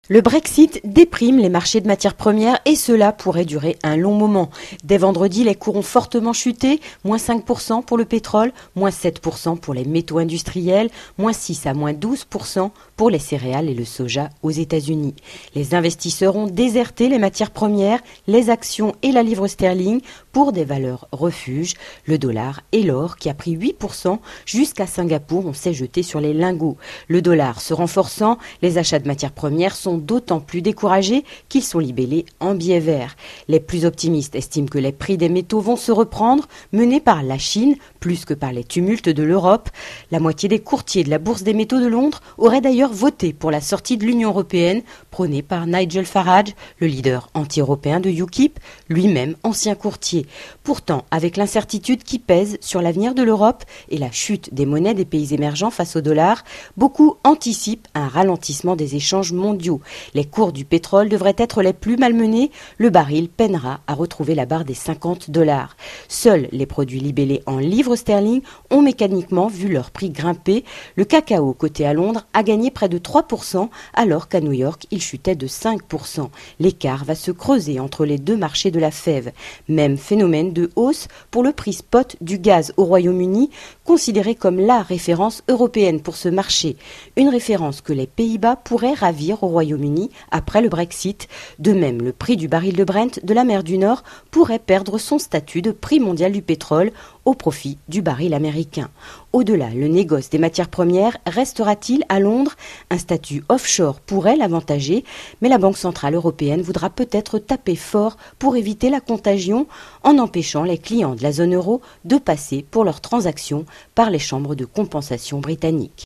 Le Brexit déprime les marchés de matières premières et cela pourrait durer un long moment. Dès vendredi, les cours ont fortement chuté, moins 5% pour le pétrole, moins 7% pour les métaux industriels, moins 6 à moins 12% pour les céréales et le soja aux États-Unis. Les investisseurs ont déserté les matières premières, les actions et la livre sterling pour des valeurs refuges. Le dollar et l'or qui a pris 8% jusqu'à Singapour, on s'est jeté sur les lingots. Le dollar se renforçant, les achats de matières premières sont d'autant plus découragés qu'ils sont libellés en biais vert. Les plus optimistes estiment que les prix des métaux vont se reprendre, menés par la Chine plus que par les tumultes de l'Europe. La moitié des courtiers de la Bourse des métaux de Londres auraient d'ailleurs voté pour la sortie de l'Union européenne, prônée par Nigel Farage, le leader anti-européen de UKIP, lui-même ancien courtier. Pourtant, avec l'incertitude qui pèse sur l'avenir de l'Europe et la chute des monnaies des pays émergents face au dollar, beaucoup anticipent un ralentissement des échanges mondiaux. Les cours du pétrole devraient être les plus malmenés. Le baril peinera à retrouver la barre des $50. Seuls les produits libellés en livres sterling ont mécaniquement vu leur prix grimper. Le cacao coté à Londres a gagné près de 3%, alors qu'à New York, il chutait de 5%. L'écart va se creuser entre les deux marchés de la fève. Même phénomène de hausse pour le prix spot du gaz au Royaume-Uni, considéré comme la référence européenne pour ce marché. Une référence que les Pays-Bas pourraient ravir au Royaume-Uni après le Brexit. De même, le prix du baril de Brent de la mer du Nord pourrait perdre son statut de prix mondial du pétrole au profit du baril américain. Au-delà, le négoce des matières premières restera-t-il à Londres? Un statut offshore pourrait l'avantager, mais la Banque centrale européenne voudra peut-être taper fort pour éviter la contagion en empêchant les clients de la zone euro de passer pour leurs transactions par les chambres de compensation britanniques.